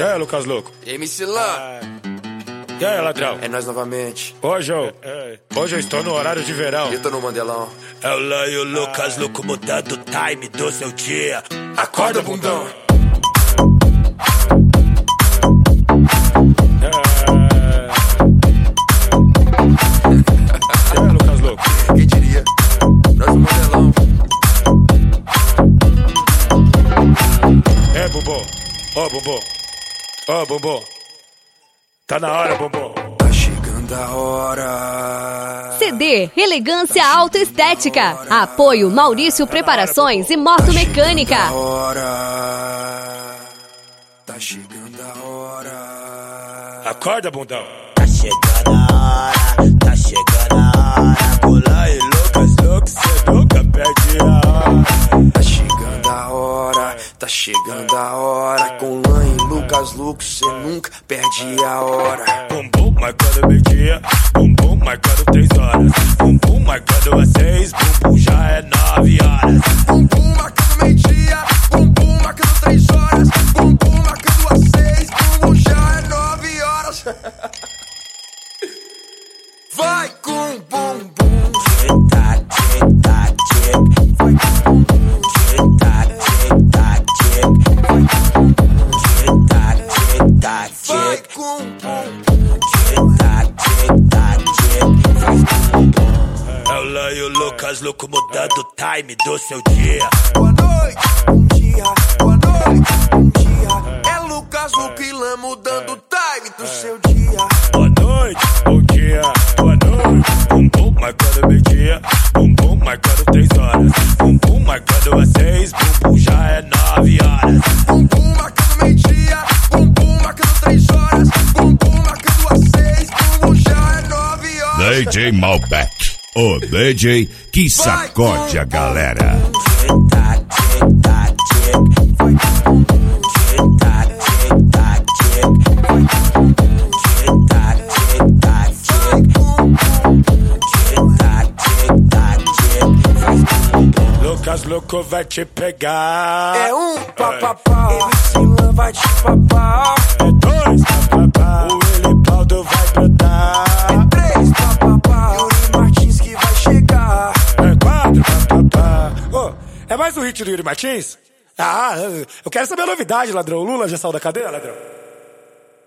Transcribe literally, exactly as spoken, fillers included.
E aí, Lucas Louco? E aí, M C Lan? E aí, ladrão? É nós novamente. Hoje eu, hoje eu estou no horário de verão. Eu tô no Mandelão. É o Lan e o Lucas Louco mudando o time do seu dia. Acorda, bundão. E aí, Lucas Louco? Quem diria? Nós no Mandelão. É, Bumbum. Ô, Bumbum. Ô, Bumbum. Tá na hora, Bumbum. Tá chegando a hora. C D Elegância Autoestética. Apoio Maurício Preparações e Moto Mecânica. Tá chegando a hora. Tá chegando a hora. Acorda, bundão. Tá chegando a hora, tá chegando a hora. Com Lan e Lucas Louco, cê nunca perde a hora. Tá chegando a hora. Tá chegando a hora. Com Lan e Lucas Louco, cê nunca perde a hora. Bumbum marcando meio-dia, bumbum marcando três horas. Bumbum marcando às seis, bumbum já é nove horas. Bumbum marcando meio-dia, bumbum marcando três horas. Bumbum marcando às seis, bumbum já é nove horas. Vai com bumbum. Tic-tac, tic-tac, tic. Vai com bumbum. Tic-tac, tic-tac, tic. Vai com bumbum. Tic-tac, tic-tac, Vai tic. com bumbum. Tic-tac, tic-tac, tic. Vai com bumbum. É o Lan e o Lucas Louco mudando o time do seu dia. Boa noite, bom dia. Boa noite, bom dia. É Lucas Louco e Lan mudando o time do seu dia. Boa noite, bom dia, boa noite. Bumbum marcando meio-dia, bumbum marcando três horas. Bumbum marcando às seis, bumbum já é nove horas. Bumbum marcando meio-dia, bumbum marcando três horas. Bumbum marcando às seis, bumbum já é nove horas. D J Malbec, o D J que sacode a galera. Tic-tac, tic-tac, tic. Vai com bumbum. Tic-tac, tic-tac, tic. Vai com bumbum. Tic-tac, tic-tac, tic. Tic-tac, tic-tac, tic. Vai com bumbum. Lucas Louco vai te pegar. É um papapá, M C Lan vai te papar. É dois papapá. O Elipaldo vai brotar. É três papapá, Yuri Martins que vai chegar. É quatro papapá. Ô, é mais um hit do Yuri Martins? Ah, eu quero saber a novidade, ladrão. O Lula já saiu da cadeia, ladrão?